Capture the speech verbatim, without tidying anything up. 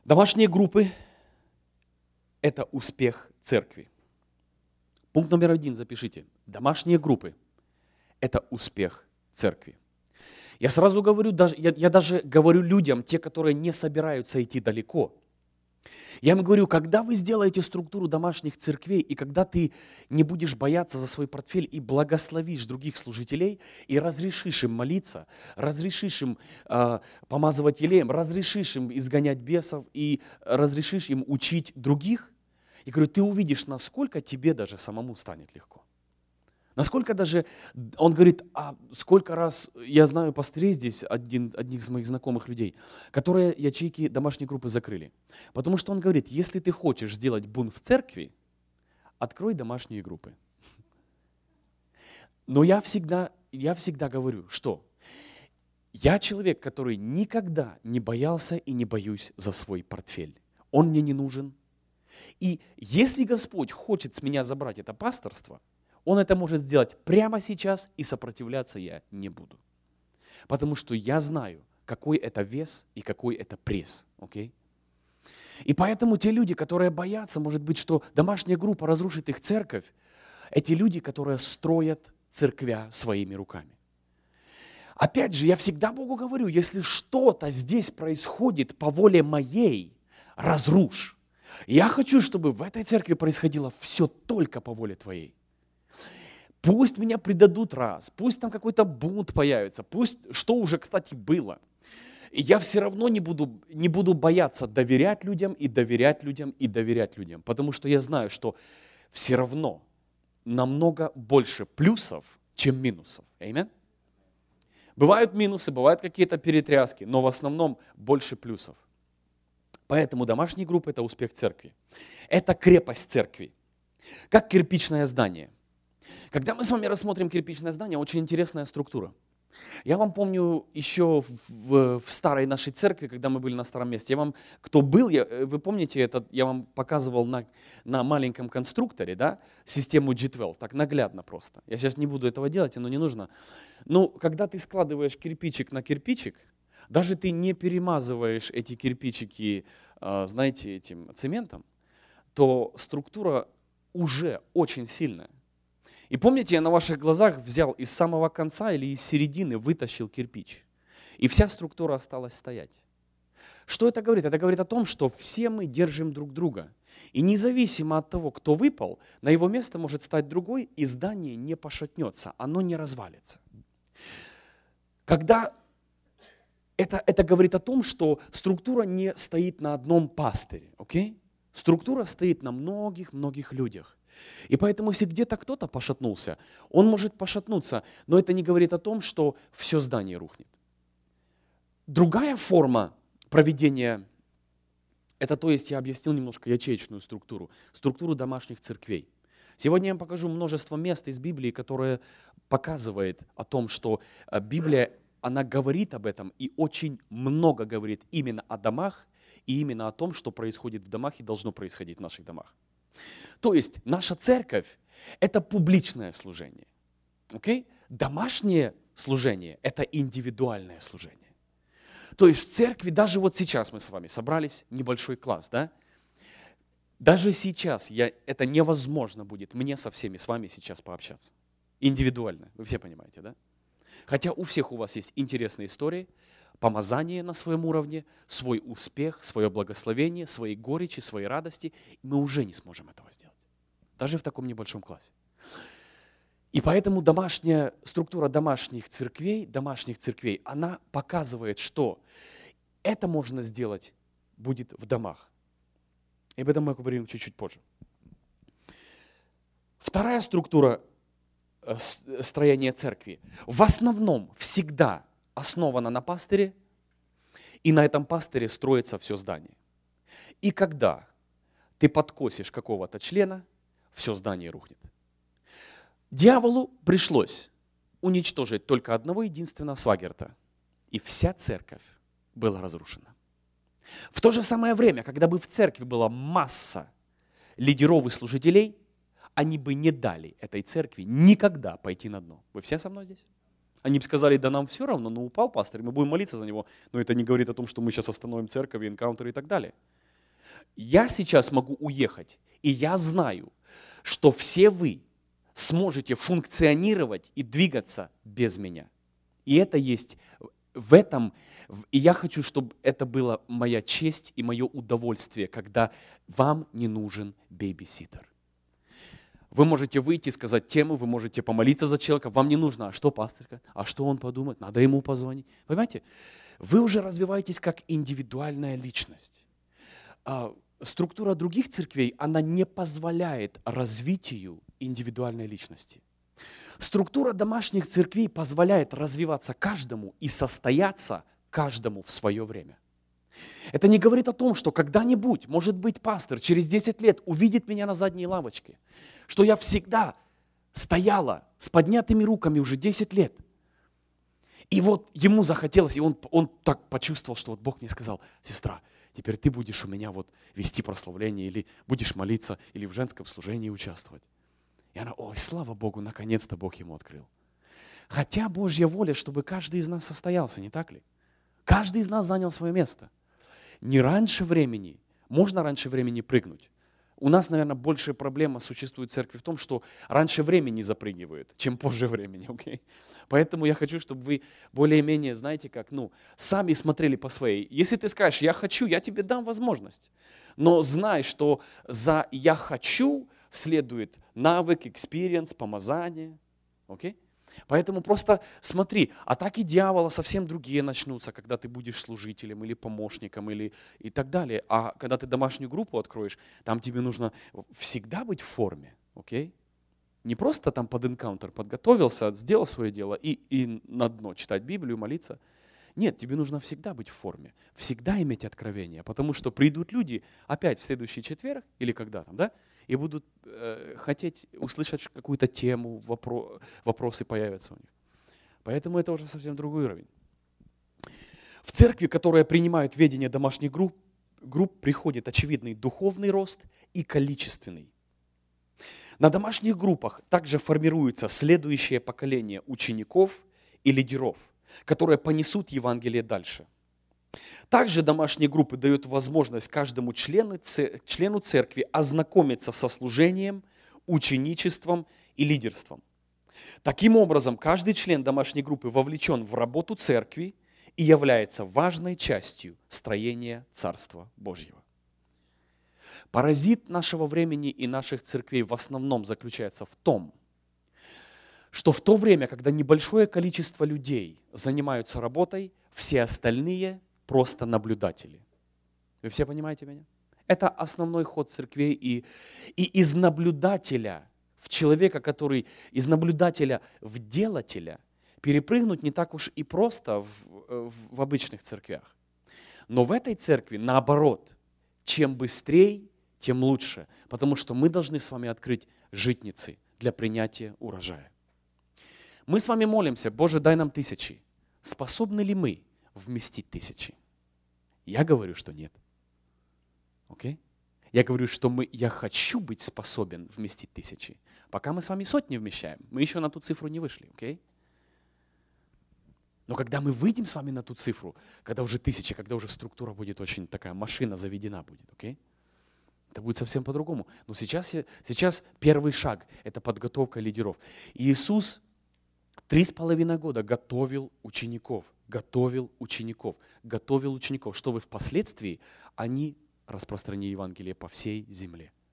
Домашние группы – это успех церкви. Пункт номер один запишите. Домашние группы – это успех церкви. Я сразу говорю, даже, я, я даже говорю людям, те, которые не собираются идти далеко. Я им говорю, когда вы сделаете структуру домашних церквей, и когда ты не будешь бояться за свой портфель и благословишь других служителей, и разрешишь им молиться, разрешишь им э, помазывать елеем, разрешишь им изгонять бесов и разрешишь им учить других, я говорю, ты увидишь, насколько тебе даже самому станет легко. Насколько даже, он говорит, а сколько раз, я знаю пастырей здесь, один, одних из моих знакомых людей, которые ячейки домашней группы закрыли. Потому что он говорит, если ты хочешь сделать бунт в церкви, открой домашние группы. Но я всегда, я всегда говорю, что я человек, который никогда не боялся и не боюсь за свой портфель. Он мне не нужен. И если Господь хочет с меня забрать это пасторство, Он это может сделать прямо сейчас, и сопротивляться я не буду. Потому что я знаю, какой это вес и какой это пресс. Okay? И поэтому те люди, которые боятся, может быть, что домашняя группа разрушит их церковь, эти люди, которые строят церквя своими руками. Опять же, я всегда Богу говорю, если что-то здесь происходит по воле моей, разрушь. Я хочу, чтобы в этой церкви происходило все только по воле твоей. Пусть меня предадут раз, пусть там какой-то бунт появится, пусть, что уже, кстати, было. И я все равно не буду, не буду бояться доверять людям и доверять людям и доверять людям, потому что я знаю, что все равно намного больше плюсов, чем минусов. Аминь? Бывают минусы, бывают какие-то перетряски, но в основном больше плюсов. Поэтому домашние группы – это успех церкви. Это крепость церкви, как кирпичное здание. Когда мы с вами рассмотрим кирпичное здание, очень интересная структура. Я вам помню еще в, в старой нашей церкви, когда мы были на старом месте, я вам, кто был, я, вы помните, это, я вам показывал на, на маленьком конструкторе, да, систему джи двенадцать, так наглядно просто. Я сейчас не буду этого делать, оно не нужно. Но когда ты складываешь кирпичик на кирпичик, даже ты не перемазываешь эти кирпичики, знаете, этим цементом, то структура уже очень сильная. И помните, я на ваших глазах взял из самого конца или из середины, вытащил кирпич. И вся структура осталась стоять. Что это говорит? Это говорит о том, что все мы держим друг друга. И независимо от того, кто выпал, на его место может стать другой, и здание не пошатнется, оно не развалится. Когда это, это говорит о том, что структура не стоит на одном пастыре. Okay? Структура стоит на многих-многих людях. И поэтому, если где-то кто-то пошатнулся, он может пошатнуться, но это не говорит о том, что все здание рухнет. Другая форма проведения, это то есть я объяснил немножко ячеечную структуру, структуру домашних церквей. Сегодня я вам покажу множество мест из Библии, которые показывают о том, что Библия, она говорит об этом и очень много говорит именно о домах и именно о том, что происходит в домах и должно происходить в наших домах. То есть наша церковь – это публичное служение. Okay? Домашнее служение – это индивидуальное служение. То есть в церкви, даже вот сейчас мы с вами собрались, небольшой класс, да? Даже сейчас я, это невозможно будет мне со всеми с вами сейчас пообщаться. Индивидуально, вы все понимаете, да? Хотя у всех у вас есть интересные истории, помазание на своем уровне, свой успех, свое благословение, свои горечи, свои радости, мы уже не сможем этого сделать. Даже в таком небольшом классе. И поэтому домашняя структура домашних церквей, домашних церквей, она показывает, что это можно сделать будет в домах. И об этом мы поговорим чуть-чуть позже. Вторая структура строения церкви в основном всегда основана на пастыре, и на этом пастыре строится все здание. И когда ты подкосишь какого-то члена, все здание рухнет. Дьяволу пришлось уничтожить только одного единственного Свагерта, и вся церковь была разрушена. В то же самое время, когда бы в церкви была масса лидеров и служителей, они бы не дали этой церкви никогда пойти на дно. Вы все со мной здесь? Они бы сказали, да нам все равно, ну упал пастырь, мы будем молиться за него, но это не говорит о том, что мы сейчас остановим церковь, энкаунтеры и так далее. Я сейчас могу уехать, и я знаю, что все вы сможете функционировать и двигаться без меня. И это есть в этом, и я хочу, чтобы это была моя честь и мое удовольствие, когда вам не нужен бейбиситер. Вы можете выйти и сказать тему, вы можете помолиться за человека, вам не нужно, а что пастырка, а что он подумает, надо ему позвонить. Понимаете, вы уже развиваетесь как индивидуальная личность. Структура других церквей, она не позволяет развитию индивидуальной личности. Структура домашних церквей позволяет развиваться каждому и состояться каждому в свое время. Это не говорит о том, что когда-нибудь, может быть, пастор через десять лет увидит меня на задней лавочке, что я всегда стояла с поднятыми руками уже десять лет. И вот ему захотелось, и он, он так почувствовал, что вот Бог мне сказал: сестра, теперь ты будешь у меня вот вести прославление, или будешь молиться, или в женском служении участвовать. И она: ой, слава Богу, наконец-то Бог ему открыл. Хотя Божья воля, чтобы каждый из нас состоялся, не так ли? Каждый из нас занял свое место. Не раньше времени, можно раньше времени прыгнуть. У нас, наверное, большая проблема существует в церкви в том, что раньше времени запрыгивают, чем позже времени. Okay? Поэтому я хочу, чтобы вы более-менее, знаете как, ну, сами смотрели по своей. Если ты скажешь: я хочу, я тебе дам возможность. Но знай, что за «я хочу» следует навык, экспириенс, помазание. Okay? Поэтому просто смотри, атаки дьявола совсем другие начнутся, когда ты будешь служителем или помощником или, и так далее. А когда ты домашнюю группу откроешь, там тебе нужно всегда быть в форме. Okay? Не просто там под энкаунтер подготовился, сделал свое дело и, и на дно читать Библию, молиться. Нет, тебе нужно всегда быть в форме, всегда иметь откровение, потому что придут люди опять в следующий четверг или когда там, да, и будут э, хотеть услышать какую-то тему, вопро- вопросы появятся у них. Поэтому это уже совсем другой уровень. В церкви, которая принимает ведение домашних групп, групп, приходит очевидный духовный рост и количественный. На домашних группах также формируется следующее поколение учеников и лидеров, которые понесут Евангелие дальше. Также домашние группы дают возможность каждому члену, члену церкви ознакомиться со служением, ученичеством и лидерством. Таким образом, каждый член домашней группы вовлечен в работу церкви и является важной частью строения Царства Божьего. Паразит нашего времени и наших церквей в основном заключается в том, что в то время, когда небольшое количество людей занимаются работой, все остальные просто наблюдатели. Вы все понимаете меня? Это основной ход церквей. И, и из наблюдателя в человека, который из наблюдателя в делателя, перепрыгнуть не так уж и просто в, в обычных церквях. Но в этой церкви наоборот, чем быстрее, тем лучше, потому что мы должны с вами открыть житницы для принятия урожая. Мы с вами молимся: Боже, дай нам тысячи. Способны ли мы вместить тысячи? Я говорю, что нет. Окей? Я говорю, что мы, я хочу быть способен вместить тысячи. Пока мы с вами сотни вмещаем, мы еще на ту цифру не вышли. Окей? Но когда мы выйдем с вами на ту цифру, когда уже тысяча, когда уже структура будет очень такая, машина заведена будет, окей? Это будет совсем по-другому. Но сейчас, сейчас первый шаг – это подготовка лидеров. И Иисус три с половиной года готовил учеников, готовил учеников, готовил учеников, чтобы впоследствии они распространили Евангелие по всей земле.